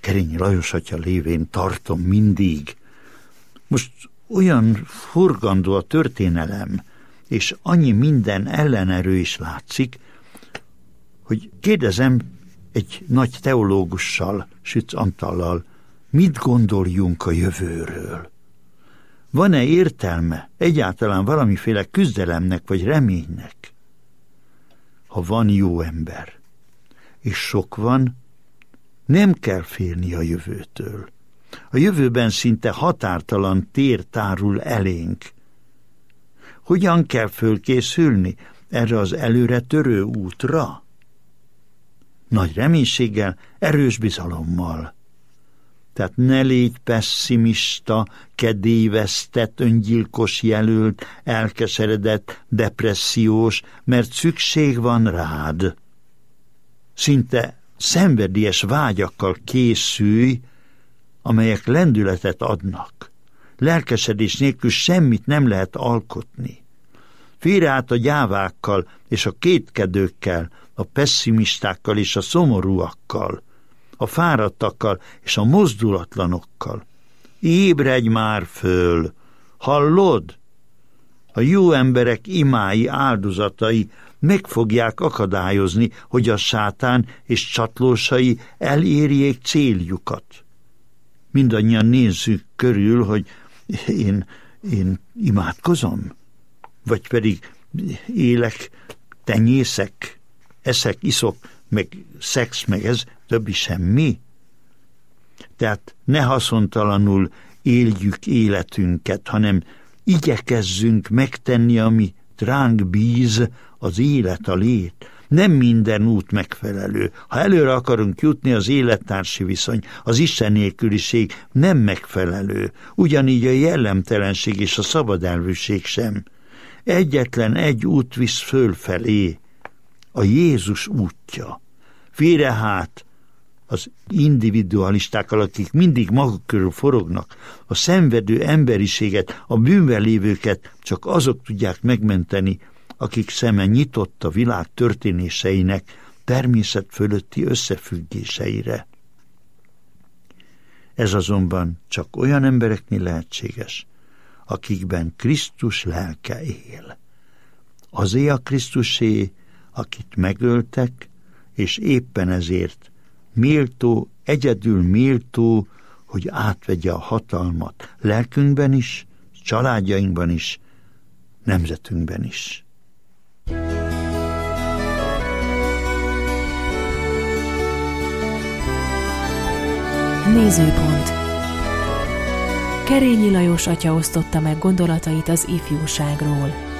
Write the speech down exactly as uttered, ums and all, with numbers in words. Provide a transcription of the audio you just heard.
Kerényi Lajos atya lévén tartom mindig. Most olyan forgandó a történelem, és annyi minden ellenerő is látszik, hogy kérdezem egy nagy teológussal, Sütz Antallal, mit gondoljunk a jövőről? Van-e értelme egyáltalán valamiféle küzdelemnek vagy reménynek? Ha van jó ember, és sok van, nem kell félni a jövőtől. A jövőben szinte határtalan tér tárul elénk. Hogyan kell fölkészülni erre az előre törő útra? Nagy reménységgel, erős bizalommal. Tehát ne légy pesszimista, kedélyvesztett, öngyilkos jelölt, elkeseredett, depressziós, mert szükség van rád. Szinte szenvedélyes vágyakkal készülj, amelyek lendületet adnak. Lelkesedés nélkül semmit nem lehet alkotni. Félre át a gyávákkal és a kétkedőkkel, a pesszimistákkal és a szomorúakkal, a fáradtakkal és a mozdulatlanokkal. Ébredj már föl! Hallod? A jó emberek imái áldozatai meg fogják akadályozni, hogy a sátán és csatlósai elérjék céljukat. Mindannyian nézzük körül, hogy én, én imádkozom, vagy pedig élek, tenyészek, eszek, iszok, meg szex, meg ez, többi semmi. Tehát ne haszontalanul éljük életünket, hanem igyekezzünk megtenni, ami ránk bíz, az élet, a lét. Nem minden út megfelelő. Ha előre akarunk jutni, az élettársi viszony, az Isten nélküliség nem megfelelő. Ugyanígy a jellemtelenség és a szabadelvűség sem. Egyetlen egy út visz fölfelé, a Jézus útja. Félre hát az individualistákkal, akik mindig maguk körül forognak, a szenvedő emberiséget, a bűnben lévőket csak azok tudják megmenteni, akik szeme nyitott a világ történéseinek természet fölötti összefüggéseire. Ez azonban csak olyan embereknél lehetséges, akikben Krisztus lelke él. Azé a Krisztusé, akit megöltek, és éppen ezért méltó, egyedül méltó, hogy átvegye a hatalmat lelkünkben is, családjainkban is, nemzetünkben is. Nézőpont. Kerényi Lajos atya osztotta meg gondolatait az ifjúságról.